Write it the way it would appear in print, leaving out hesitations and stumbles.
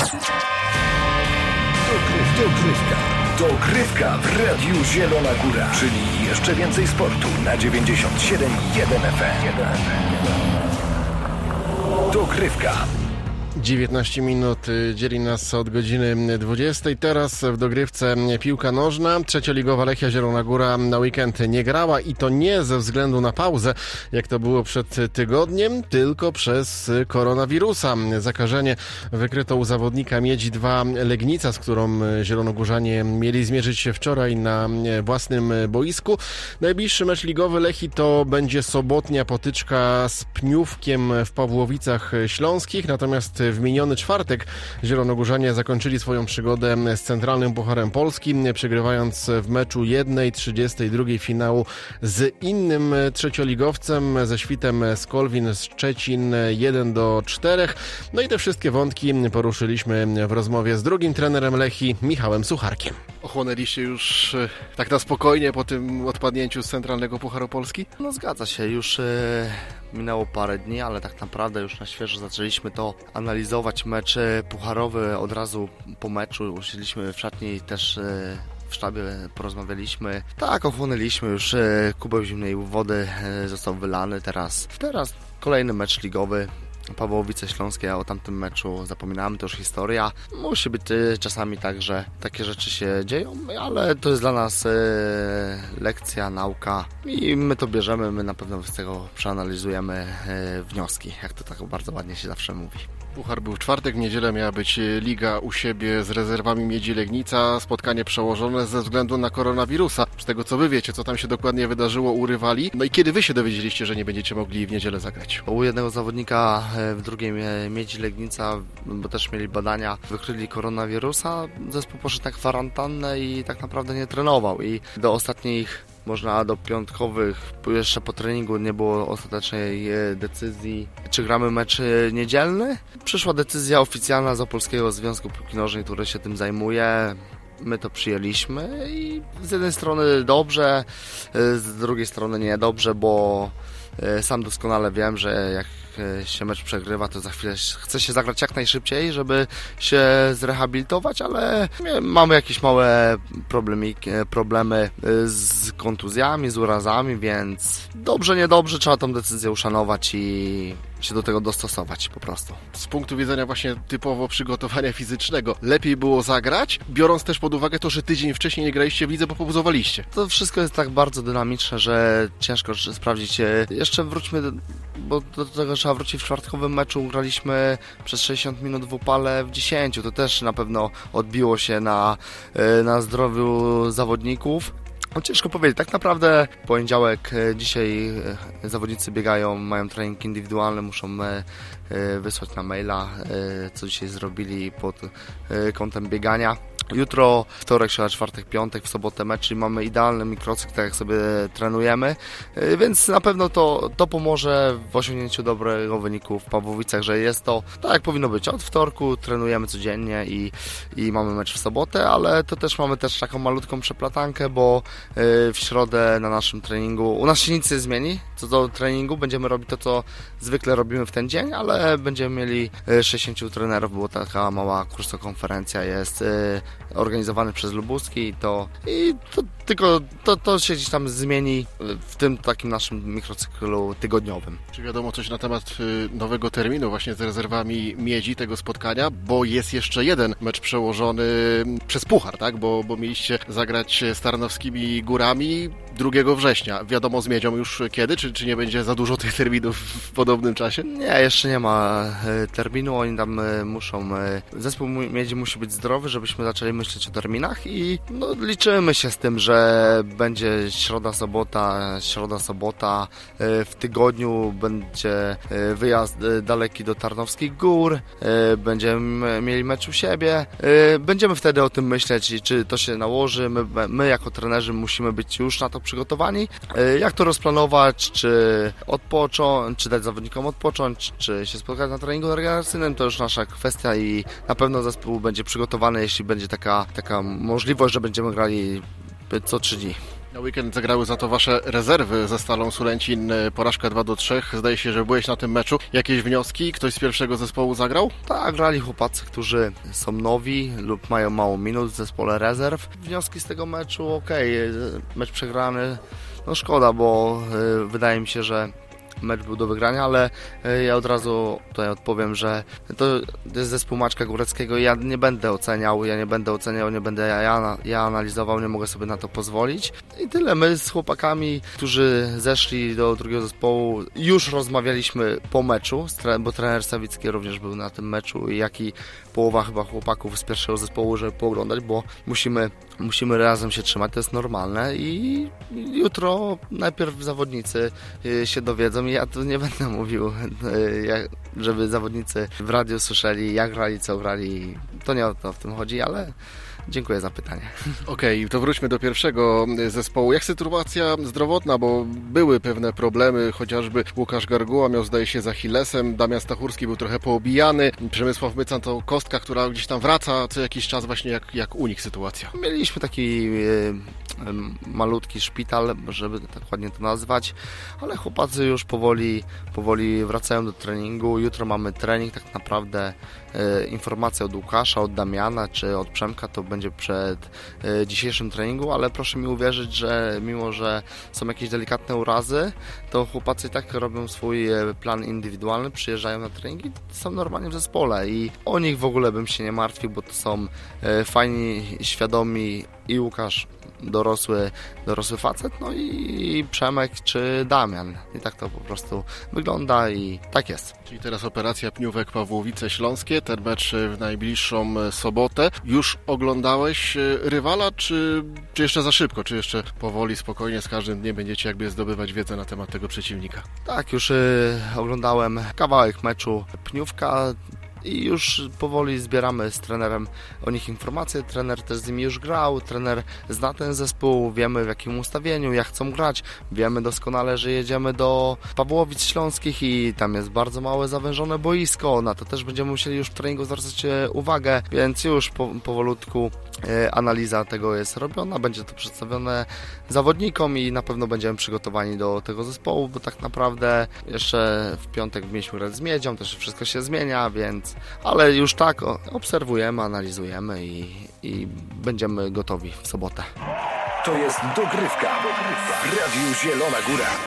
Dogrywka w Radiu Zielona Góra, czyli jeszcze więcej sportu na 97,1 FM. Dogrywka. 19 minut dzieli nas od godziny 20. Teraz w dogrywce piłka nożna. Trzecioligowa Lechia Zielona Góra na weekend nie grała i to nie ze względu na pauzę, jak to było przed tygodniem, tylko przez koronawirusa. Zakażenie wykryto u zawodnika Miedzi 2 Legnica, z którą zielonogórzanie mieli zmierzyć się wczoraj na własnym boisku. Najbliższy mecz ligowy Lechii to będzie sobotnia potyczka z Pniówkiem w Pawłowicach Śląskich, natomiast w miniony czwartek zielonogórzanie zakończyli swoją przygodę z Centralnym Pucharem Polski, przegrywając w meczu 1/32 finału z innym trzecioligowcem, ze Świtem Skolwin Szczecin 1-4. No i te wszystkie wątki poruszyliśmy w rozmowie z drugim trenerem Lechii, Michałem Sucharkiem. Ochłonęliście już tak na spokojnie po tym odpadnięciu z Centralnego Pucharu Polski? No zgadza się, już minęło parę dni, ale tak naprawdę już na świeżo zaczęliśmy to analizować. Mecz pucharowy od razu po meczu usiedliśmy w szatni i też w sztabie porozmawialiśmy. Tak, ochłonęliśmy już, kubeł zimnej wody został wylany. Teraz kolejny mecz ligowy. Pawłowice Śląskie, o tamtym meczu zapominamy, to już historia. Musi być czasami tak, że takie rzeczy się dzieją, ale to jest dla nas lekcja, nauka i my to bierzemy, my na pewno z tego przeanalizujemy wnioski, jak to tak bardzo ładnie się zawsze mówi. Puchar był w czwartek, w niedzielę miała być liga u siebie z rezerwami Miedzi Legnica. Spotkanie przełożone ze względu na koronawirusa. Z tego co wy wiecie, co tam się dokładnie wydarzyło u rywali. No i kiedy wy się dowiedzieliście, że nie będziecie mogli w niedzielę zagrać? U jednego zawodnika w drugiej Miedzi Legnica, bo też mieli badania, wykryli koronawirusa. Zespół poszedł na kwarantannę i tak naprawdę nie trenował. I do ostatnich, można do piątkowych, jeszcze po treningu nie było ostatecznej decyzji, czy gramy mecz niedzielny. Przyszła decyzja oficjalna z Opolskiego Związku Piłki Nożnej, który się tym zajmuje. My to przyjęliśmy i z jednej strony dobrze, z drugiej strony niedobrze, bo sam doskonale wiem, że jak się mecz przegrywa, to za chwilę chce się zagrać jak najszybciej, żeby się zrehabilitować, ale mamy jakieś małe problemy z kontuzjami, z urazami, więc dobrze, niedobrze trzeba tą decyzję uszanować i się do tego dostosować po prostu. Z punktu widzenia właśnie typowo przygotowania fizycznego, lepiej było zagrać, biorąc też pod uwagę to, że tydzień wcześniej nie graliście w lidze, bo pauzowaliście. To wszystko jest tak bardzo dynamiczne, że ciężko sprawdzić. Jeszcze wróćmy, bo do tego trzeba wrócić. W czwartkowym meczu graliśmy przez 60 minut w upale w 10. To też na pewno odbiło się na zdrowiu zawodników. No ciężko powiedzieć, tak naprawdę poniedziałek, dzisiaj zawodnicy biegają, mają trening indywidualny, muszą wysłać na maila, co dzisiaj zrobili pod kątem biegania. Jutro, wtorek, środa, czwartek, piątek, w sobotę mecz, czyli mamy idealny mikrocykl, tak jak sobie trenujemy, więc na pewno to pomoże w osiągnięciu dobrego wyniku w Pawłowicach, że jest to tak jak powinno być. Od wtorku trenujemy codziennie i mamy mecz w sobotę, ale to też mamy taką malutką przeplatankę, bo w środę na naszym treningu, u nas się nic nie zmieni co do treningu, będziemy robić to, co zwykle robimy w ten dzień, ale będziemy mieli 60 trenerów, była taka mała kursokonferencja, jest organizowany przez Lubuski to się gdzieś tam zmieni w tym takim naszym mikrocyklu tygodniowym. Czy wiadomo coś na temat nowego terminu właśnie z rezerwami Miedzi tego spotkania, bo jest jeszcze jeden mecz przełożony przez Puchar, tak? Bo mieliście zagrać z Tarnowskimi Górami 2 września. Wiadomo z Miedzią już kiedy? Czy nie będzie za dużo tych terminów w podobnym czasie? Nie, jeszcze nie ma terminu. Oni tam muszą... Zespół Miedzi musi być zdrowy, żebyśmy zaczęli myśleć o terminach i liczymy się z tym, że będzie środa, sobota. W tygodniu będzie wyjazd daleki do Tarnowskich Gór. Będziemy mieli mecz u siebie. Będziemy wtedy o tym myśleć, czy to się nałoży. My jako trenerzy musimy być już na to przygotowani. Jak to rozplanować, czy odpocząć, czy dać zawodnikom odpocząć, czy się spotkać na treningu regeneracyjnym, to już nasza kwestia i na pewno zespół będzie przygotowany, jeśli będzie taka możliwość, że będziemy grali co 3 dni. Na weekend zagrały za to wasze rezerwy ze Stalą Sulęcin, porażka 2-3. Zdaje się, że byłeś na tym meczu. Jakieś wnioski? Ktoś z pierwszego zespołu zagrał? Tak, grali chłopacy, którzy są nowi lub mają mało minut w zespole rezerw. Wnioski z tego meczu, mecz przegrany, no szkoda, bo wydaje mi się, że mecz był do wygrania, ale ja od razu tutaj odpowiem, że to jest zespół Maćka Góreckiego i ja nie będę oceniał, nie będę ja analizował, nie mogę sobie na to pozwolić. I tyle, my z chłopakami, którzy zeszli do drugiego zespołu, już rozmawialiśmy po meczu, bo trener Sawicki również był na tym meczu i jak i połowa chyba chłopaków z pierwszego zespołu, żeby pooglądać, bo musimy razem się trzymać, to jest normalne i jutro najpierw zawodnicy się dowiedzą i ja tu nie będę mówił, żeby zawodnicy w radiu słyszeli, jak grali, co grali, to nie o to w tym chodzi, ale dziękuję za pytanie. Okej, to wróćmy do pierwszego zespołu. Jak sytuacja zdrowotna, bo były pewne problemy, chociażby Łukasz Garguła miał, zdaje się, z Achillesem, Damian Stachurski był trochę poobijany, Przemysław Mycan to kostka, która gdzieś tam wraca co jakiś czas, właśnie jak u nich sytuacja. Mieliśmy taki malutki szpital, żeby tak ładnie to nazwać, ale chłopacy już powoli wracają do treningu. Jutro mamy trening, tak naprawdę informacja od Łukasza, od Damiana czy od Przemka to będzie przed dzisiejszym treningu, ale proszę mi uwierzyć, że mimo, że są jakieś delikatne urazy, to chłopacy i tak robią swój plan indywidualny, przyjeżdżają na treningi, są normalnie w zespole i o nich w ogóle bym się nie martwił, bo to są fajni, świadomi i Łukasz, dorosły facet, no i Przemek czy Damian. I tak to po prostu wygląda i tak jest. Czyli teraz operacja Pniówek Pawłowice Śląskie, ten mecz w najbliższą sobotę. Już oglądałeś rywala, czy jeszcze za szybko, czy jeszcze powoli, spokojnie z każdym dniem będziecie jakby zdobywać wiedzę na temat tego przeciwnika? Tak, już oglądałem kawałek meczu Pniówka i już powoli zbieramy z trenerem o nich informacje. Trener też z nimi już grał, trener zna ten zespół, wiemy w jakim ustawieniu, jak chcą grać. Wiemy doskonale, że jedziemy do Pawłowic Śląskich i tam jest bardzo małe zawężone boisko. Na to też będziemy musieli już w treningu zwracać uwagę, więc już powolutku analiza tego jest robiona, będzie to przedstawione zawodnikom i na pewno będziemy przygotowani do tego zespołu, bo tak naprawdę jeszcze w piątek mieliśmy grać z Miedzią, też wszystko się zmienia, więc ale już tak obserwujemy, analizujemy i będziemy gotowi w sobotę. To jest dogrywka w Radiu Zielona Góra.